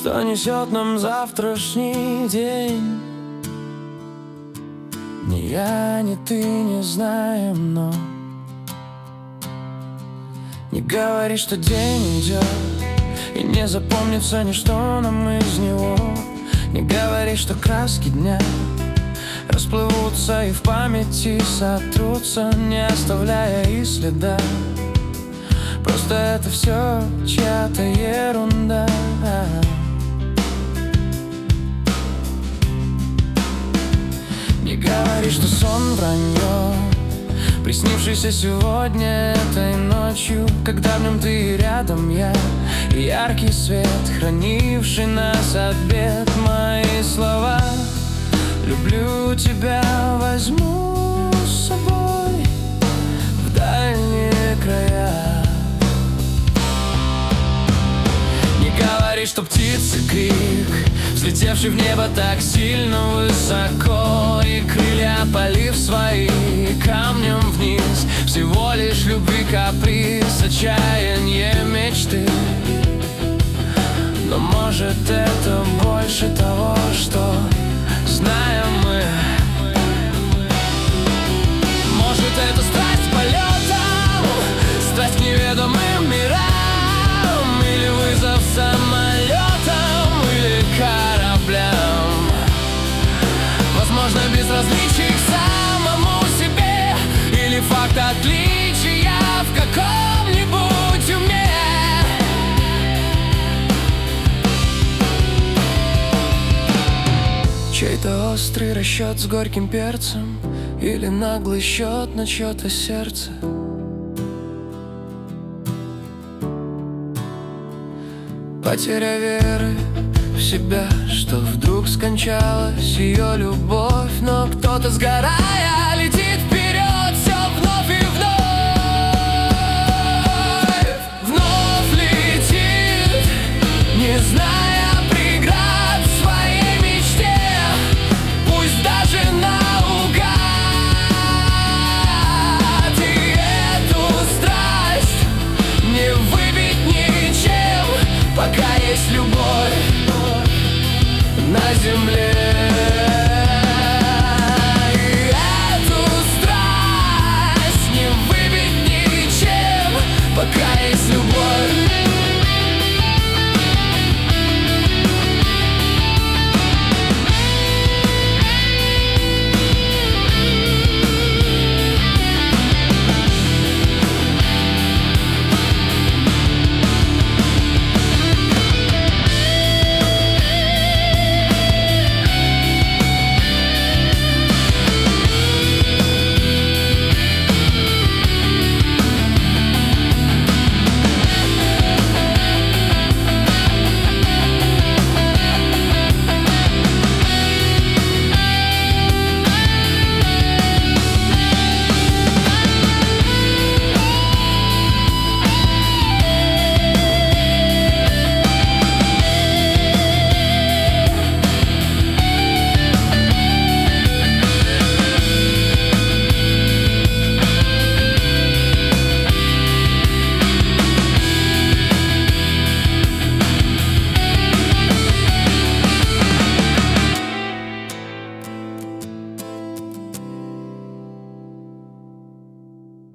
что несет нам завтрашний день. Ни я, ни ты не знаем, но не говори, что день идет, и не запомнится ничто нам из него. Не говори, что краски дня расплывутся и в памяти сотрутся, не оставляя и следа. Просто это все чья-то ерунда. Не говори, что сон вранье, приснившийся сегодня этой ночью, когда в нем ты и рядом я, и яркий свет, хранивший нас от бед. Мои слова «люблю тебя» возьму с собой в дальние края. Не говори, что птицы крик, взлетевший в небо так сильно высоко, и крылья опалив свои камнем вниз, всего лишь любви каприз, отчаяние мечты. Но может это больше того, что знаем мы. Может это страсть к полетам, страсть к неведомым мирам, или вызов самолетам, или кораблям. Возможно, безразличие к самому себе, или факт отличия в каком-нибудь уме. Чей-то острый расчет с горьким перцем, или наглый счет на чье-то сердце. Потеря веры в себя, что вдруг скончалась ее любовь, но кто-то, сгорая, летит